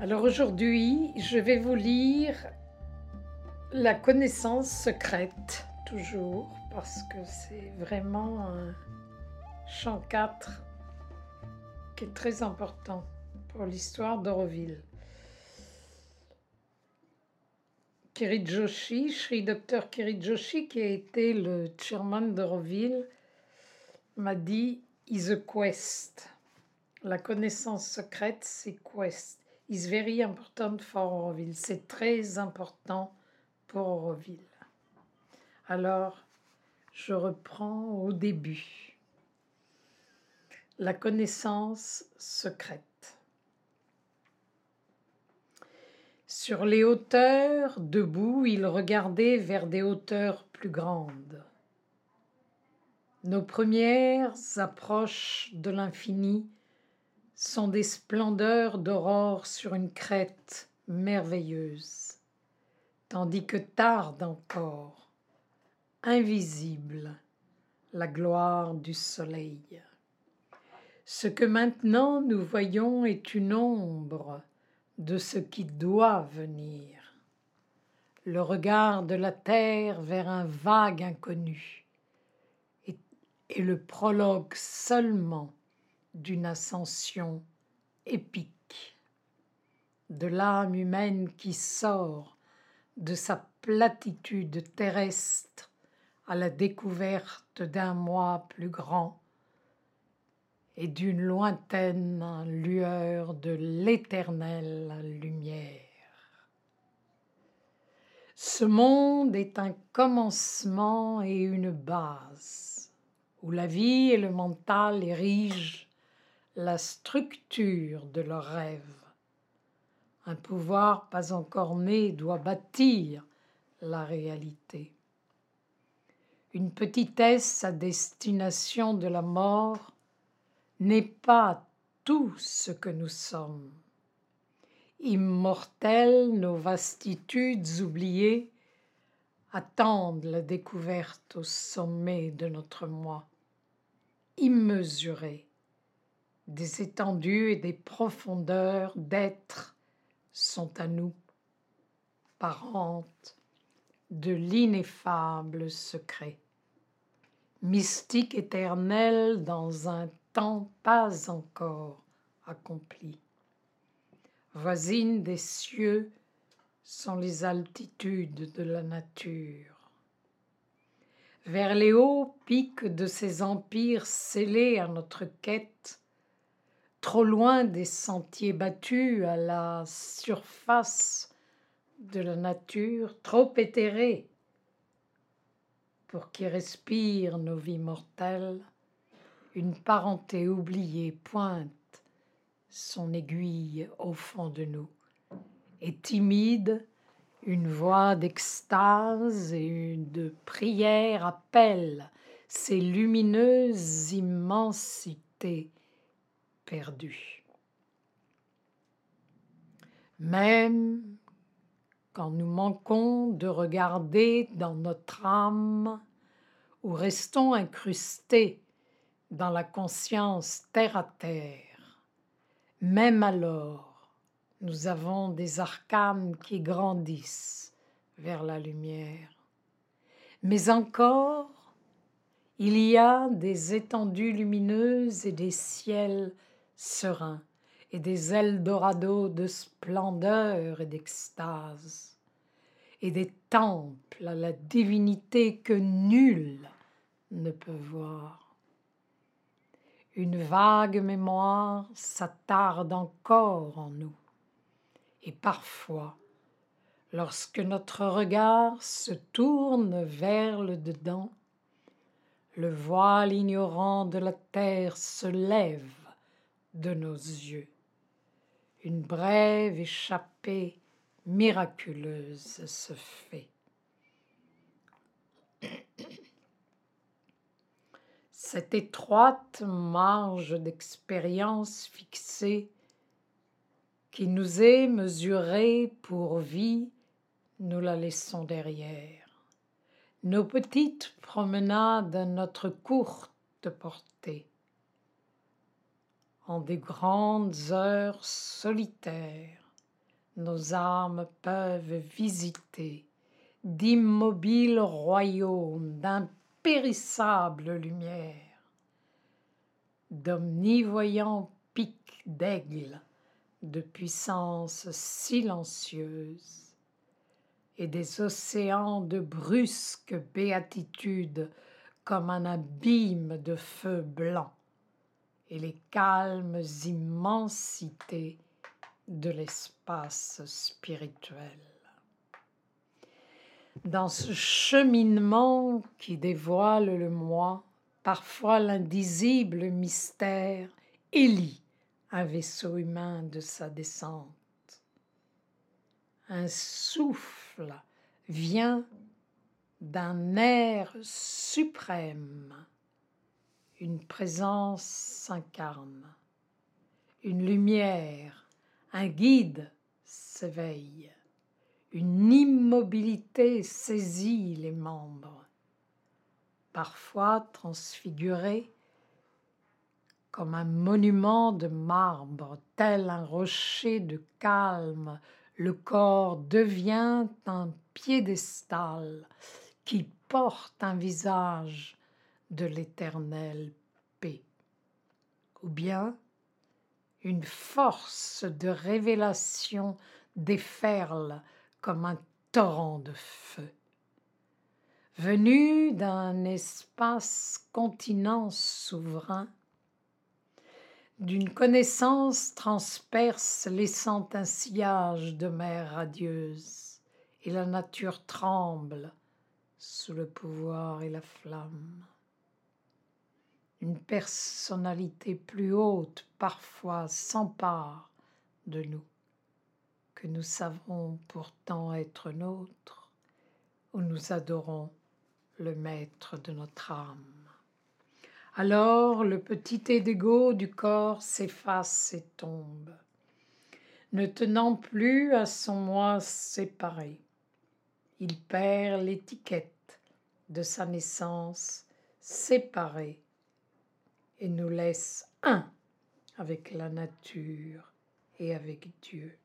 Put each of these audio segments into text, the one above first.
Alors aujourd'hui, je vais vous lire La connaissance secrète, toujours, parce que c'est vraiment un chant 4 qui est très important pour l'histoire d'Auroville. Kirit Joshi, Sri Dr Kirit Joshi, qui a été le chairman d'Auroville, m'a dit « is a quest ». La connaissance secrète, c'est quest. Is very important for Auroville. C'est très important pour Auroville. Alors, je reprends au début. La connaissance secrète. Sur les hauteurs, debout, il regardait vers des hauteurs plus grandes. Nos premières approches de l'infini sont des splendeurs d'aurore sur une crête merveilleuse, tandis que tarde encore, invisible, la gloire du soleil. Ce que maintenant nous voyons est une ombre de ce qui doit venir, le regard de la terre vers un vague inconnu, et le prologue seulement d'une ascension épique, de l'âme humaine qui sort de sa platitude terrestre à la découverte d'un moi plus grand et d'une lointaine lueur de l'éternelle lumière. Ce monde est un commencement et une base, où la vie et le mental érigent la structure de leur rêve. Un pouvoir pas encore né doit bâtir la réalité. Une petitesse à destination de la mort n'est pas tout ce que nous sommes. Immortels, nos vastitudes oubliées attendent la découverte au sommet de notre moi. Immesurés, des étendues et des profondeurs d'être sont à nous, parentes de l'ineffable secret. Mystique éternel dans un temps pas encore accompli. Voisines des cieux sont les altitudes de la nature. Vers les hauts pics de ces empires scellés à notre quête, trop loin des sentiers battus à la surface de la nature, trop éthérés pour qui respirent nos vies mortelles, une parenté oubliée pointe son aiguille au fond de nous, et timide, une voix d'extase et de prière appelle ces lumineuses immensités perdues. Même quand nous manquons de regarder dans notre âme ou restons incrustés dans la conscience terre à terre, même alors, nous avons des arcanes qui grandissent vers la lumière. Mais encore, il y a des étendues lumineuses et des ciels sereins et des Eldorados de splendeur et d'extase, et des temples à la divinité que nul ne peut voir. Une vague mémoire s'attarde encore en nous, et parfois, lorsque notre regard se tourne vers le dedans, le voile ignorant de la terre se lève de nos yeux. Une brève échappée miraculeuse se fait. Cette étroite marge d'expérience fixée qui nous est mesurée pour vie, nous la laissons derrière. Nos petites promenades à notre courte portée, en des grandes heures solitaires, nos âmes peuvent visiter d'immobiles royaumes d'impérissables lumières, d'omnivoyants pics d'aigle, de puissance silencieuse, et des océans de brusque béatitude comme un abîme de feu blanc, et les calmes immensités de l'espace spirituel. Dans ce cheminement qui dévoile le moi, parfois l'indisible mystère élit un vaisseau humain de sa descente. Un souffle vient d'un air suprême, une présence s'incarne, une lumière, un guide s'éveille, une immobilité saisit les membres, parfois transfigurés comme un monument de marbre, tel un rocher de calme, le corps devient un piédestal qui porte un visage de l'éternelle paix. Ou bien une force de révélation déferle comme un torrent de feu. Venu d'un espace continent souverain, d'une connaissance transperce laissant un sillage de mer radieuse, et la nature tremble sous le pouvoir et la flamme. Une personnalité plus haute parfois s'empare de nous, que nous savons pourtant être nôtre, où nous adorons le maître de notre âme. Alors le petit égo du corps s'efface et tombe, ne tenant plus à son moi séparé. Il perd l'étiquette de sa naissance séparée et nous laisse un avec la nature et avec Dieu.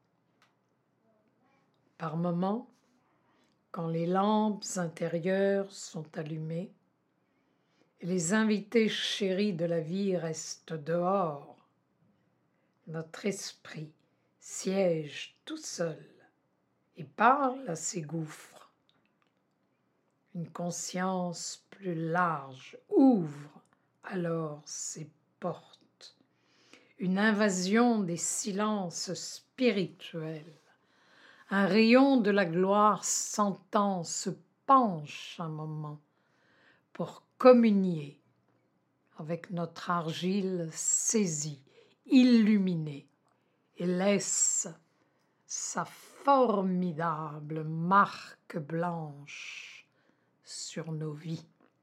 Par moments, quand les lampes intérieures sont allumées, et les invités chéris de la vie restent dehors, notre esprit siège tout seul et parle à ses gouffres. Une conscience plus large ouvre alors ses portes. Une invasion des silences spirituels. Un rayon de la gloire s'entend, se penche un moment pour communier avec notre argile saisie, illuminée, et laisse sa formidable marque blanche sur nos vies.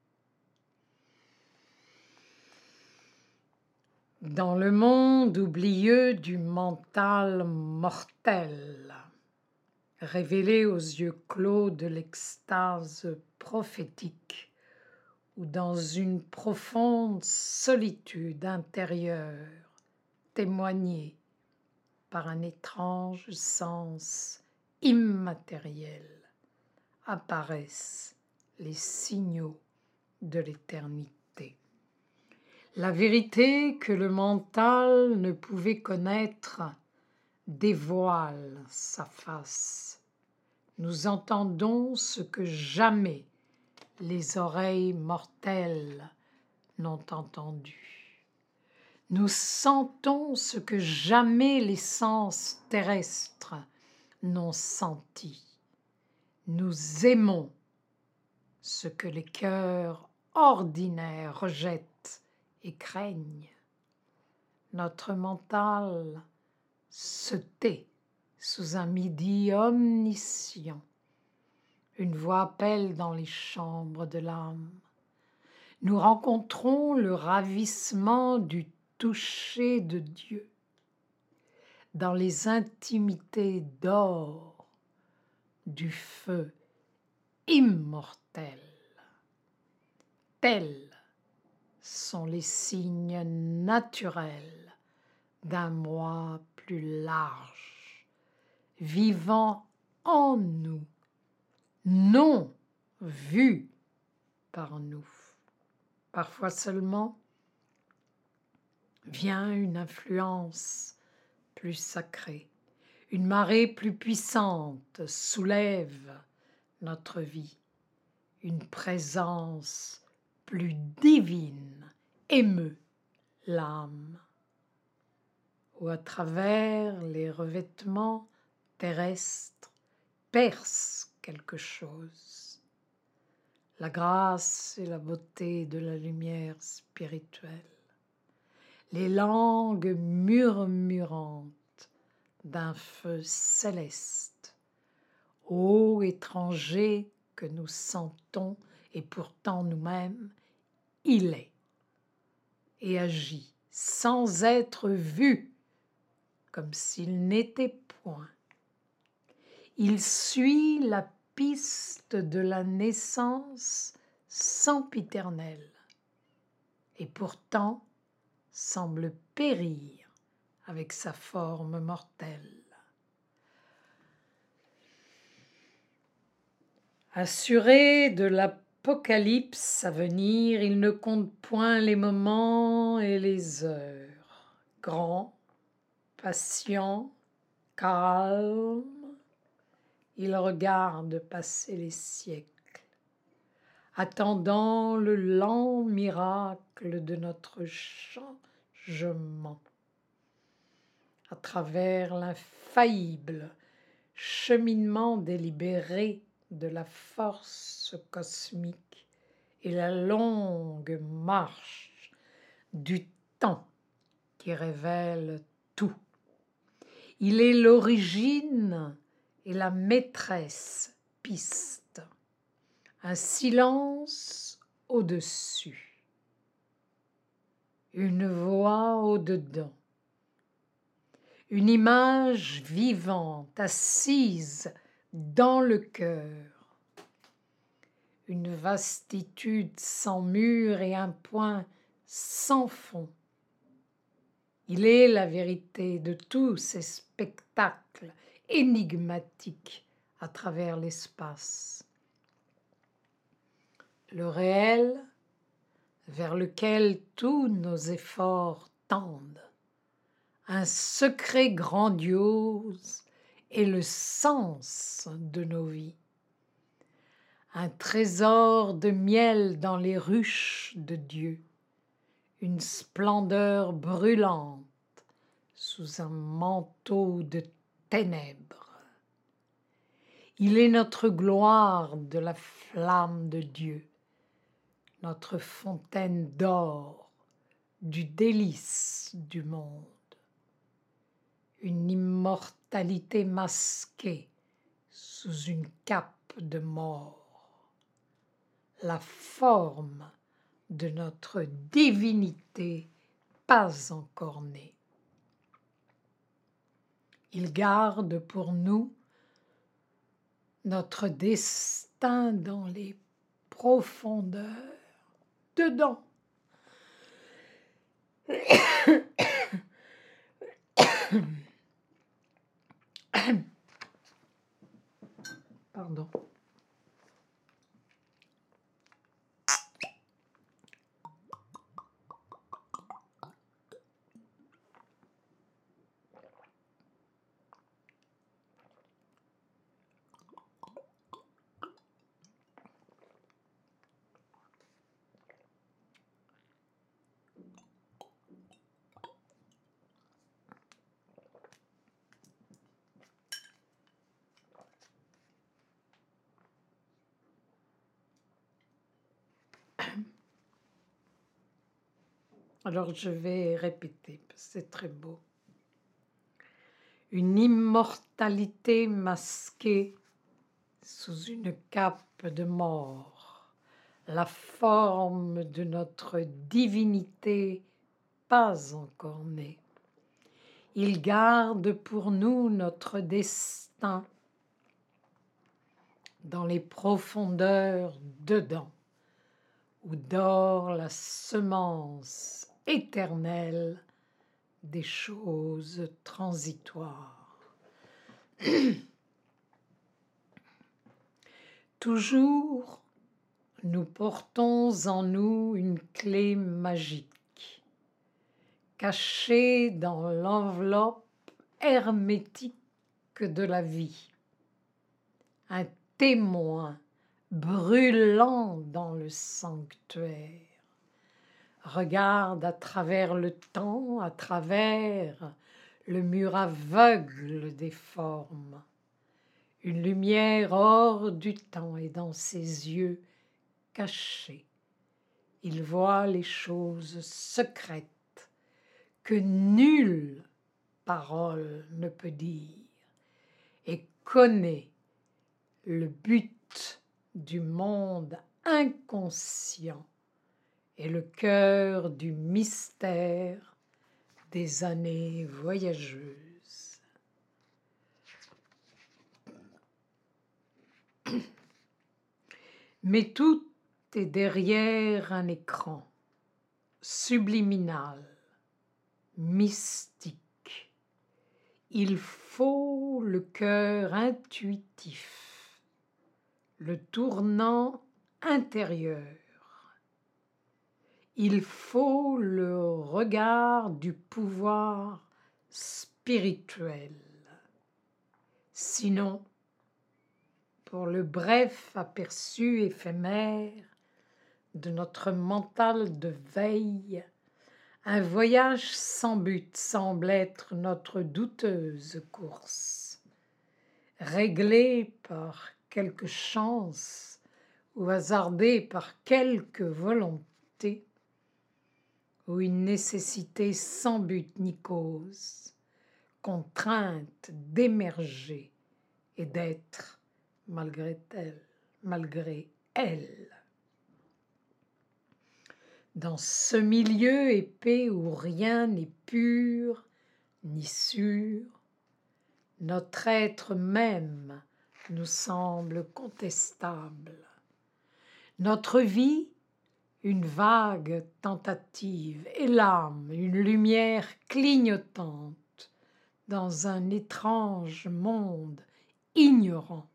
Dans le monde oublieux du mental mortel, révélé aux yeux clos de l'extase prophétique, ou dans une profonde solitude intérieure, témoignée par un étrange sens immatériel, apparaissent les signaux de l'éternité. La vérité que le mental ne pouvait connaître dévoile sa face. Nous entendons ce que jamais les oreilles mortelles n'ont entendu. Nous sentons ce que jamais les sens terrestres n'ont senti. Nous aimons ce que les cœurs ordinaires rejettent et craignent. Notre mental se tait sous un midi omniscient. Une voix appelle dans les chambres de l'âme. Nous rencontrons le ravissement du toucher de Dieu dans les intimités d'or du feu immortel. Tels sont les signes naturels d'un moi plus large, vivant en nous, non vu par nous. Parfois seulement vient une influence plus sacrée, une marée plus puissante soulève notre vie, une présence plus divine émeut l'âme, ou à travers les revêtements terrestres perce quelque chose. La grâce et la beauté de la lumière spirituelle, les langues murmurantes d'un feu céleste, ô étranger que nous sentons et pourtant nous-mêmes, il est et agit sans être vu, comme s'il n'était point. Il suit la piste de la naissance sempiternelle et pourtant semble périr avec sa forme mortelle. Assuré de l'apocalypse à venir, il ne compte point les moments et les heures. Grand, patient, calme, il regarde passer les siècles, attendant le lent miracle de notre changement. À travers l'infaillible cheminement délibéré de la force cosmique et la longue marche du temps qui révèle tout. Il est l'origine et la maîtresse piste, un silence au-dessus, une voix au-dedans, une image vivante assise dans le cœur, une vastitude sans mur et un point sans fond. Il est la vérité de tous ces spectacles énigmatiques à travers l'espace. Le réel vers lequel tous nos efforts tendent, un secret grandiose est le sens de nos vies. Un trésor de miel dans les ruches de Dieu, une splendeur brûlante sous un manteau de ténèbres. Il est notre gloire de la flamme de Dieu, notre fontaine d'or du délice du monde, une immortalité masquée sous une cape de mort, la forme de notre divinité pas encore née. Il garde pour nous notre destin dans les profondeurs, dedans. Pardon. Alors je vais répéter, c'est très beau. Une immortalité masquée sous une cape de mort, la forme de notre divinité pas encore née. Il garde pour nous notre destin dans les profondeurs dedans, où dort la semence éternelle des choses transitoires. Toujours, nous portons en nous une clé magique, cachée dans l'enveloppe hermétique de la vie, un témoin brûlant dans le sanctuaire. Regarde à travers le temps, à travers le mur aveugle des formes. Une lumière hors du temps et dans ses yeux cachés. Il voit les choses secrètes que nulle parole ne peut dire et connaît le but du monde inconscient et le cœur du mystère des années voyageuses. Mais tout est derrière un écran subliminal, mystique. Il faut le cœur intuitif, le tournant intérieur. Il faut le regard du pouvoir spirituel. Sinon, pour le bref aperçu éphémère de notre mental de veille, un voyage sans but semble être notre douteuse course, réglée par quelque chance ou hasardée par quelque volonté, ou une nécessité sans but ni cause, contrainte d'émerger et d'être malgré elle. Dans ce milieu épais où rien n'est pur ni sûr, notre être même nous semble contestable. Notre vie, une vague tentative, et l'âme, une lumière clignotante dans un étrange monde ignorant.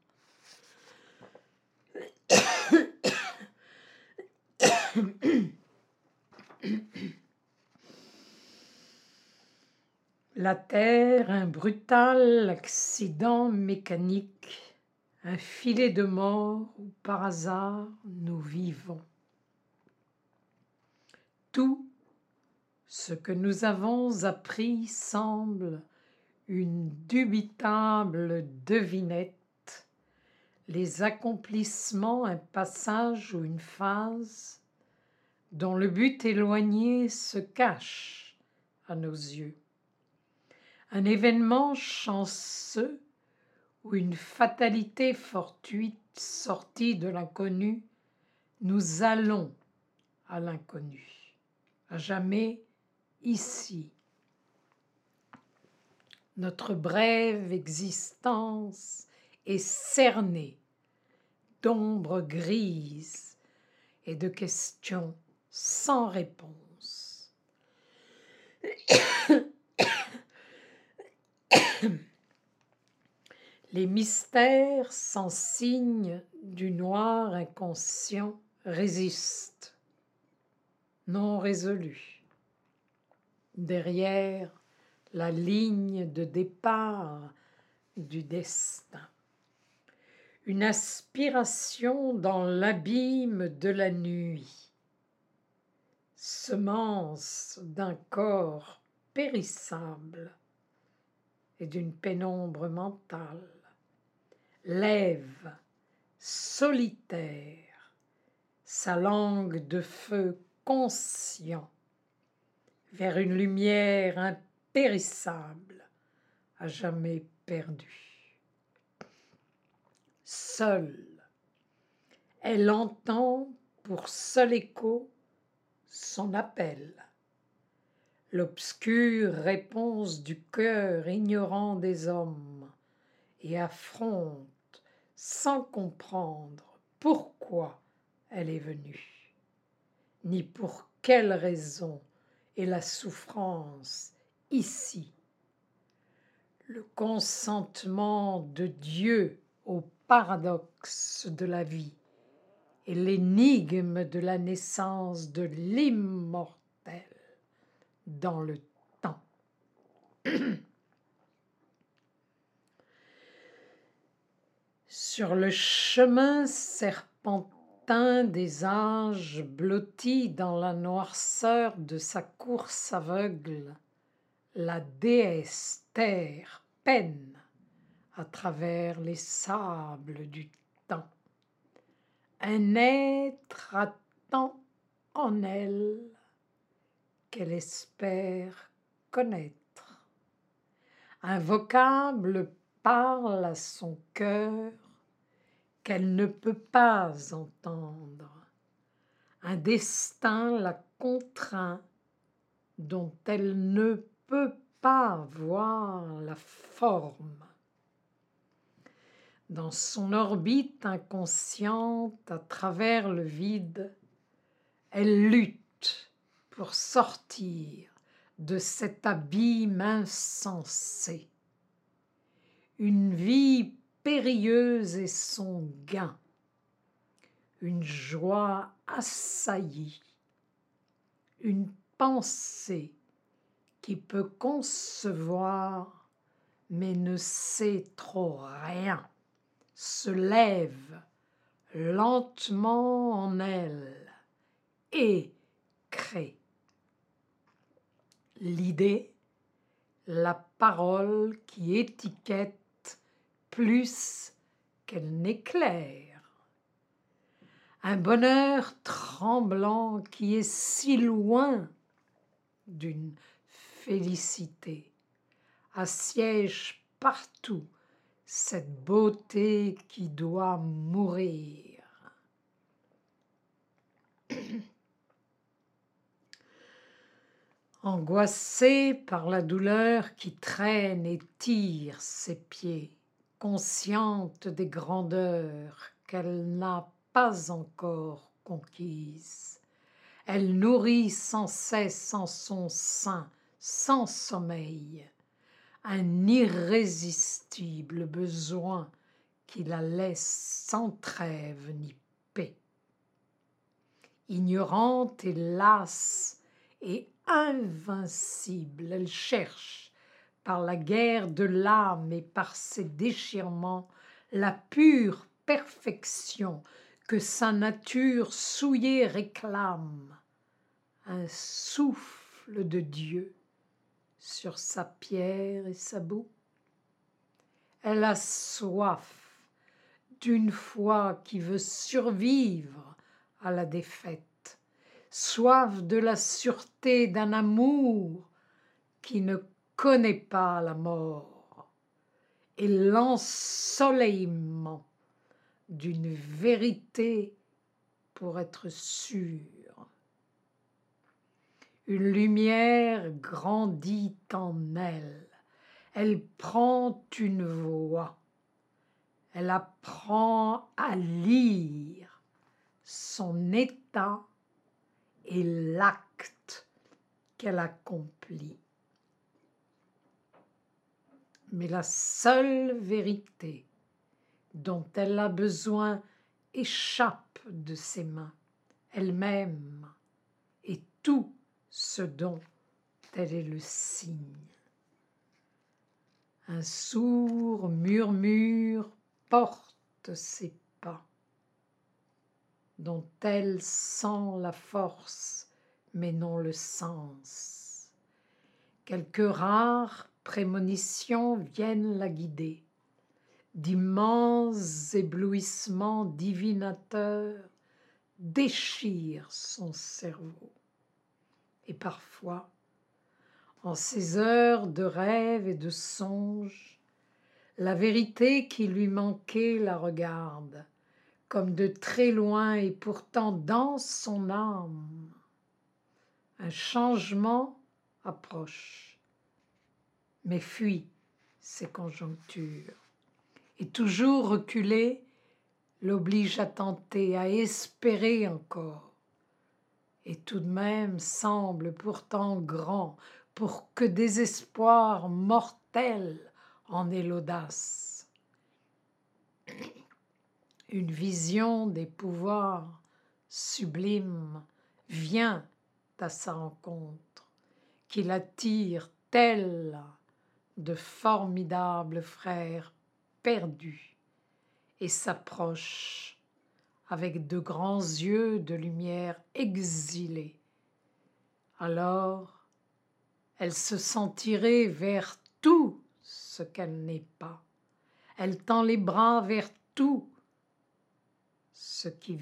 La terre, un brutal accident mécanique, un filet de mort où par hasard nous vivons. Tout ce que nous avons appris semble une dubitable devinette, les accomplissements, un passage ou une phase dont le but éloigné se cache à nos yeux. Un événement chanceux ou une fatalité fortuite sortie de l'inconnu, nous allons à l'inconnu, à jamais ici. Notre brève existence est cernée d'ombres grises et de questions sans réponse. Les mystères sans signe du noir inconscient résistent, non résolus, derrière la ligne de départ du destin. Une aspiration dans l'abîme de la nuit, semence d'un corps périssable et d'une pénombre mentale, lève solitaire sa langue de feu conscient vers une lumière impérissable, à jamais perdue. Seule, elle entend pour seul écho son appel, l'obscure réponse du cœur ignorant des hommes, et affronte sans comprendre pourquoi elle est venue, ni pour quelle raison est la souffrance ici. le consentement de Dieu au paradoxe de la vie et l'énigme de la naissance de l'immortel dans le temps. Sur le chemin serpentin des âges blottis dans la noirceur de sa course aveugle, la déesse terre peine à travers les sables du temps. Un être attend en elle qu'elle espère connaître. Un vocable parle à son cœur qu'elle ne peut pas entendre. Un destin la contraint dont elle ne peut pas voir la forme. Dans son orbite inconsciente, à travers le vide, elle lutte pour sortir de cet abîme insensé. Une vie périlleuse est son gain, une joie assaillie, une pensée qui peut concevoir mais ne sait trop rien, se lève lentement en elle et crée. L'idée, la parole qui étiquette plus qu'elle n'éclaire. Un bonheur tremblant qui est si loin d'une félicité, assiège partout cette beauté qui doit mourir. Angoissée par la douleur qui traîne et tire ses pieds, consciente des grandeurs qu'elle n'a pas encore conquises, elle nourrit sans cesse en son sein, sans sommeil, un irrésistible besoin qui la laisse sans trêve ni paix. Ignorante et lasse et invincible, elle cherche, par la guerre de l'âme et par ses déchirements, la pure perfection que sa nature souillée réclame, un souffle de Dieu sur sa pierre et sa boue. Elle a soif d'une foi qui veut survivre à la défaite, soif de la sûreté d'un amour qui ne connaît pas la mort, et l'ensoleillement d'une vérité pour être sûre. Une lumière grandit en elle, elle prend une voix, elle apprend à lire son état et l'acte qu'elle accomplit. Mais la seule vérité dont elle a besoin échappe de ses mains, elle-même, et tout ce dont elle est le signe. Un sourd murmure porte ses pas, dont elle sent la force, mais non le sens. Quelques rares prémonitions viennent la guider, d'immenses éblouissements divinateurs déchirent son cerveau. Et parfois, en ces heures de rêve et de songe, la vérité qui lui manquait la regarde, comme de très loin et pourtant dans son âme. Un changement approche, mais fuit ses conjonctures, et toujours reculé l'oblige à tenter, à espérer encore, et tout de même semble pourtant grand pour que désespoir mortel en est l'audace. Une vision des pouvoirs sublimes vient à sa rencontre, qui l'attire tel de formidables frères perdus et s'approche avec de grands yeux de lumière exilée. Alors, elle se sent tirée vers tout ce qu'elle n'est pas. Elle tend les bras vers tout ce qui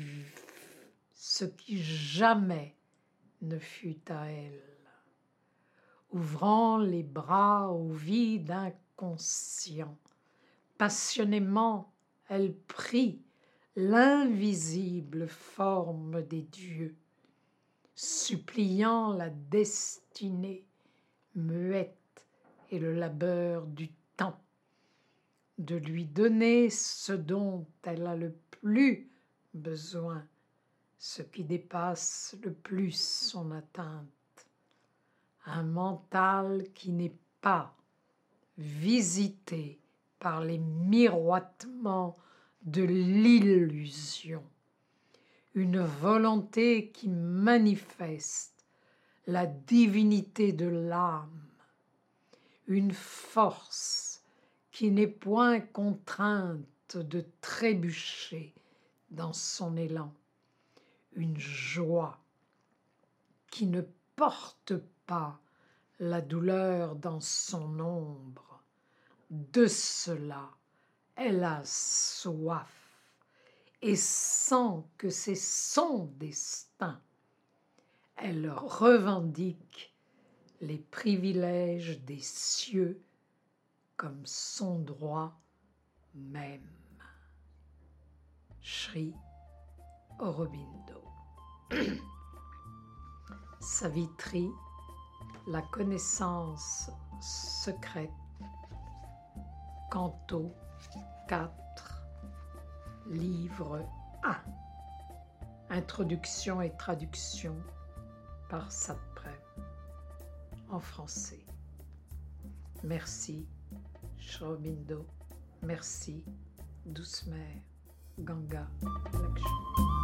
jamais ne fut à elle. Ouvrant les bras au vide inconscient, passionnément, elle prie l'invisible forme des dieux, suppliant la destinée muette et le labeur du temps de lui donner ce dont elle a le plus besoin, ce qui dépasse le plus son atteinte. Un mental qui n'est pas visité par les miroitements de l'illusion, une volonté qui manifeste la divinité de l'âme, une force qui n'est point contrainte de trébucher dans son élan, une joie qui ne porte pas la douleur dans son ombre. De cela, elle a soif et sent que c'est son destin. Elle revendique les privilèges des cieux comme son droit même. Sri Aurobindo. Savitri, la connaissance secrète, canto 4, livre 1. Introduction et traduction par Satprem en français. Merci, Sri Aurobindo. Merci, douce mère, Ganga Lakshmi.